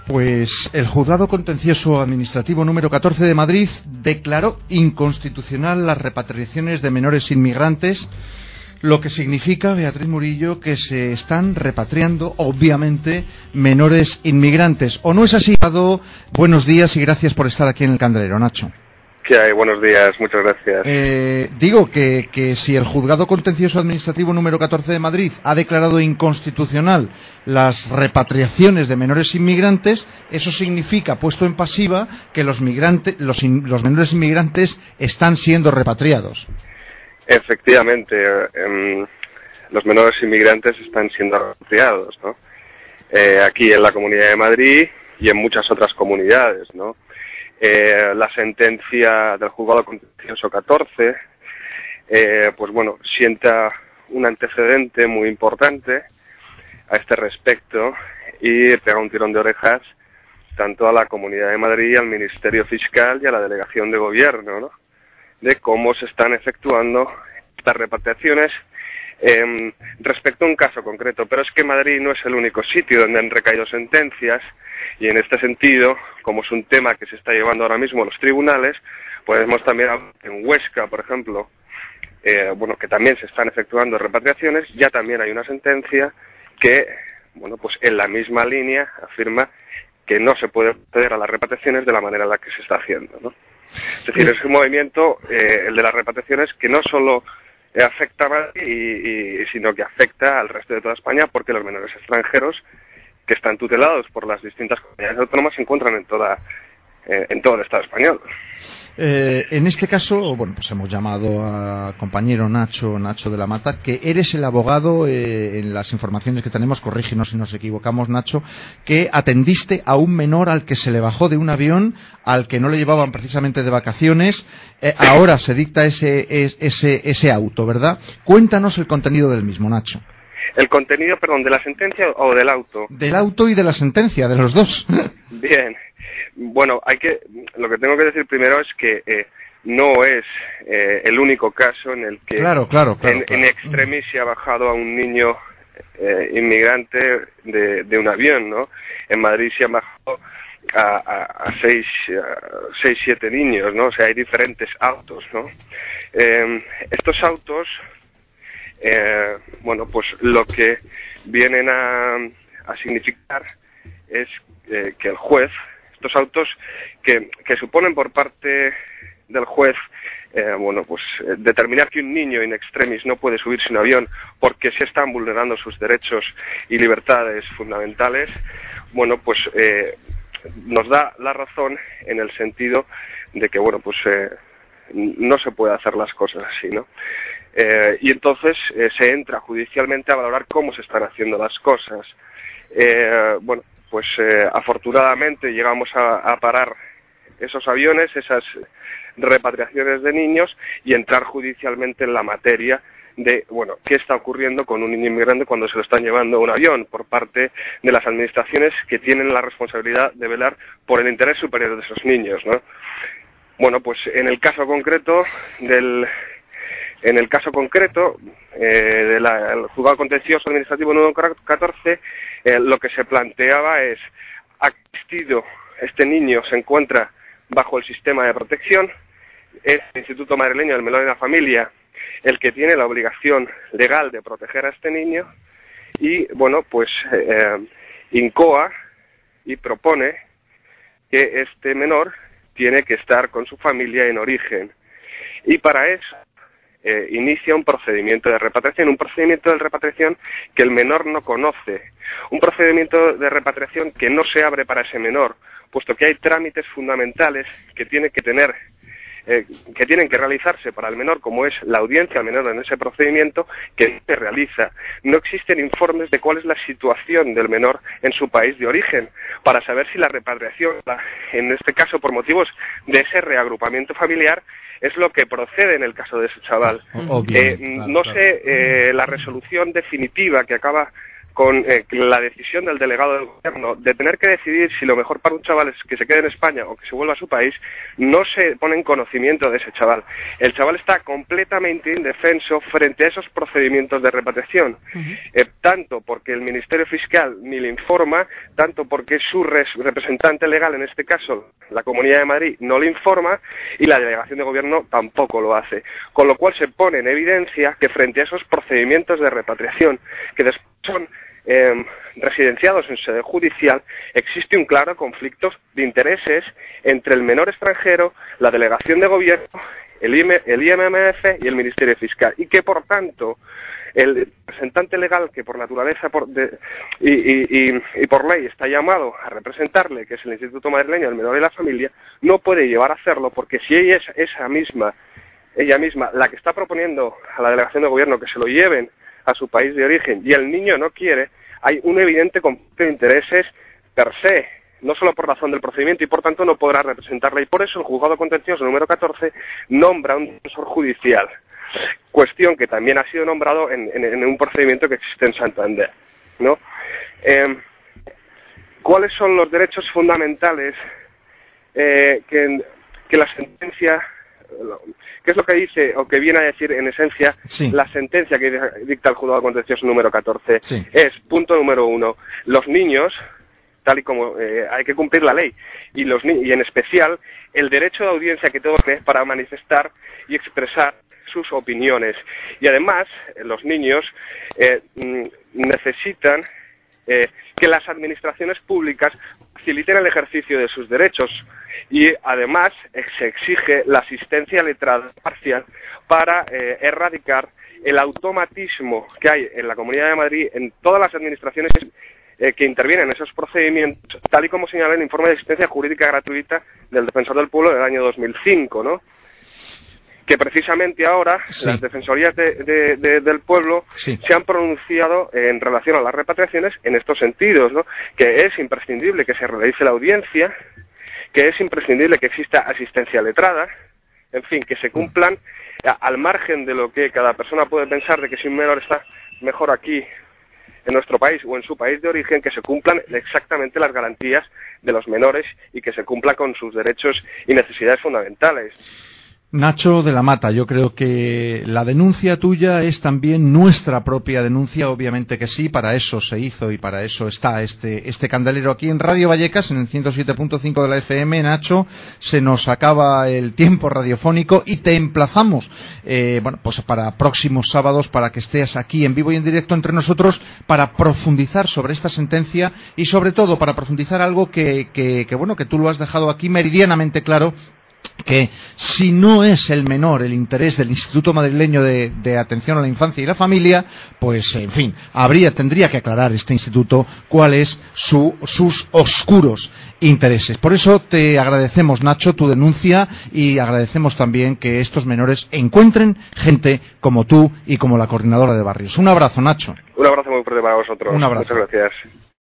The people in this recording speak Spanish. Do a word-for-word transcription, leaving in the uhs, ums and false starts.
Pues el Juzgado Contencioso Administrativo número catorce de Madrid declaró inconstitucional las repatriaciones de menores inmigrantes, lo que significa, Beatriz Murillo, que se están repatriando, obviamente, menores inmigrantes. ¿O no es así? Buenos días y gracias por estar aquí en el Candelero, Nacho. ¿Qué hay? Buenos días, muchas gracias. Eh, digo que, que si el Juzgado Contencioso Administrativo número catorce de Madrid ha declarado inconstitucional las repatriaciones de menores inmigrantes, eso significa, puesto en pasiva, que los, migrantes, los, in, los menores inmigrantes están siendo repatriados. Efectivamente, eh, los menores inmigrantes están siendo repatriados, ¿no? Eh, aquí en la Comunidad de Madrid y en muchas otras comunidades, ¿no? Eh, la sentencia del Juzgado Contencioso catorce, eh, pues bueno, sienta un antecedente muy importante a este respecto y pega un tirón de orejas tanto a la Comunidad de Madrid, al Ministerio Fiscal y a la Delegación de Gobierno, ¿no?, de cómo se están efectuando estas repatriaciones eh, respecto a un caso concreto. Pero es que Madrid no es el único sitio donde han recaído sentencias, y en este sentido, como es un tema que se está llevando ahora mismo a los tribunales, podemos también hablar en Huesca, por ejemplo, eh, bueno, que también se están efectuando repatriaciones. Ya también hay una sentencia que, bueno, pues en la misma línea afirma que no se puede proceder a las repatriaciones de la manera en la que se está haciendo, ¿no? Es decir, es un movimiento, eh, el de las repatriaciones, que no solo eh, afecta a Madrid, y, y, sino que afecta al resto de toda España, porque los menores extranjeros que están tutelados por las distintas comunidades autónomas se encuentran en toda eh, en todo el Estado español. Eh, en este caso, bueno, pues hemos llamado a compañero Nacho, Nacho de la Mata, que eres el abogado, eh, en las informaciones que tenemos, corrígenos si nos equivocamos, Nacho, que atendiste a un menor al que se le bajó de un avión, al que no le llevaban precisamente de vacaciones. Eh, ahora se dicta ese, ese, ese auto, ¿verdad? Cuéntanos el contenido del mismo, Nacho. El contenido, perdón, ¿de la sentencia o del auto? Del auto y de la sentencia, de los dos. Bien. Bueno, hay que, lo que tengo que decir primero es que eh, no es eh, el único caso en el que claro, claro, claro, en, claro. en extremis se ha bajado a un niño eh, inmigrante de, de un avión, ¿no? En Madrid se han bajado a, a, a seis, a seis, siete niños, ¿no? O sea, hay diferentes autos, ¿no? Eh, estos autos, eh, bueno, pues lo que vienen a, a significar es eh, que el juez, estos autos que, que suponen por parte del juez, eh, bueno, pues eh, determinar que un niño in extremis no puede subirse a un avión porque se están vulnerando sus derechos y libertades fundamentales, bueno, pues eh, nos da la razón en el sentido de que, bueno, pues eh, no se puede hacer las cosas así, ¿no? Eh, y entonces eh, se entra judicialmente a valorar cómo se están haciendo las cosas. Eh, bueno, pues eh, afortunadamente llegamos a, a parar esos aviones, esas repatriaciones de niños, y entrar judicialmente en la materia de, bueno, qué está ocurriendo con un niño inmigrante cuando se lo están llevando a un avión por parte de las administraciones que tienen la responsabilidad de velar por el interés superior de esos niños, ¿no? Bueno, pues en el caso concreto del En el caso concreto eh, del Juzgado Contencioso Administrativo número catorce, eh, lo que se planteaba es: ha existido, este niño se encuentra bajo el sistema de protección, es el Instituto Madrileño del Menor y la Familia el que tiene la obligación legal de proteger a este niño, y bueno, pues eh, incoa y propone que este menor tiene que estar con su familia en origen, y para eso Eh, inicia un procedimiento de repatriación, un procedimiento de repatriación que el menor no conoce, un procedimiento de repatriación que no se abre para ese menor, puesto que hay trámites fundamentales que tiene que tener, eh, que tienen que realizarse para el menor, como es la audiencia al menor en ese procedimiento, que no se realiza. No existen informes de cuál es la situación del menor en su país de origen, para saber si la repatriación, en este caso por motivos de ese reagrupamiento familiar, es lo que procede en el caso de ese chaval. Obvio, eh, claro, no claro. sé, eh, la resolución definitiva que acaba con eh, la decisión del delegado del gobierno de tener que decidir si lo mejor para un chaval es que se quede en España o que se vuelva a su país, no se pone en conocimiento de ese chaval. El chaval está completamente indefenso frente a esos procedimientos de repatriación, uh-huh. eh, tanto porque el Ministerio Fiscal ni le informa, tanto porque su res- representante legal, en este caso la Comunidad de Madrid, no le informa y la delegación de gobierno tampoco lo hace. Con lo cual se pone en evidencia que frente a esos procedimientos de repatriación, que después son Eh, residenciados en sede judicial, existe un claro conflicto de intereses entre el menor extranjero, la delegación de gobierno, el, I M, el I M M F y el Ministerio Fiscal, y que por tanto el representante legal que por naturaleza por de, y, y, y, y por ley está llamado a representarle, que es el Instituto Madrileño del Menor y la Familia, no puede llevar a hacerlo, porque si ella es esa misma, ella misma la que está proponiendo a la delegación de gobierno que se lo lleven a su país de origen y el niño no quiere, hay un evidente conflicto de intereses per se, no solo por razón del procedimiento, y por tanto no podrá representarla, y por eso el juzgado contencioso número catorce nombra un defensor judicial, cuestión que también ha sido nombrado en, en, en un procedimiento que existe en Santander, ¿no? Eh, ¿Cuáles son los derechos fundamentales eh, que, que la sentencia... ¿Qué es lo que dice, o que viene a decir en esencia, sí. la sentencia que dicta el juzgado contencioso número catorce? Sí. Es, punto número uno, los niños, tal y como eh, hay que cumplir la ley, y, los ni- y en especial el derecho de audiencia que tiene para manifestar y expresar sus opiniones. Y además, los niños eh, necesitan eh, que las administraciones públicas faciliten el ejercicio de sus derechos, y además eh, se exige la asistencia letrada parcial para eh, erradicar el automatismo que hay en la Comunidad de Madrid en todas las administraciones eh, que intervienen en esos procedimientos, tal y como señala el informe de asistencia jurídica gratuita del Defensor del Pueblo del año dos mil cinco, ¿no? Que precisamente ahora sí. las defensorías de, de, de, del pueblo sí. se han pronunciado en relación a las repatriaciones en estos sentidos, ¿no? Que es imprescindible que se realice la audiencia, que es imprescindible que exista asistencia letrada, en fin, que se cumplan a, al margen de lo que cada persona puede pensar de que si un menor está mejor aquí en nuestro país o en su país de origen, que se cumplan exactamente las garantías de los menores y que se cumpla con sus derechos y necesidades fundamentales. Nacho de la Mata, yo creo que la denuncia tuya es también nuestra propia denuncia, obviamente que sí, para eso se hizo y para eso está este este candelero aquí en Radio Vallecas, en el ciento siete punto cinco de la F M. Nacho, se nos acaba el tiempo radiofónico y te emplazamos, eh, bueno, pues para próximos sábados para que estés aquí en vivo y en directo entre nosotros para profundizar sobre esta sentencia y sobre todo para profundizar algo que, que, que bueno, que tú lo has dejado aquí meridianamente claro, que si no es el menor el interés del Instituto Madrileño de, de Atención a la Infancia y la Familia, pues en fin, habría, tendría que aclarar este instituto cuáles su, sus oscuros intereses. Por eso te agradecemos, Nacho, tu denuncia y agradecemos también que estos menores encuentren gente como tú y como la coordinadora de barrios. Un abrazo, Nacho. Un abrazo muy fuerte para vosotros. Un abrazo. Muchas gracias.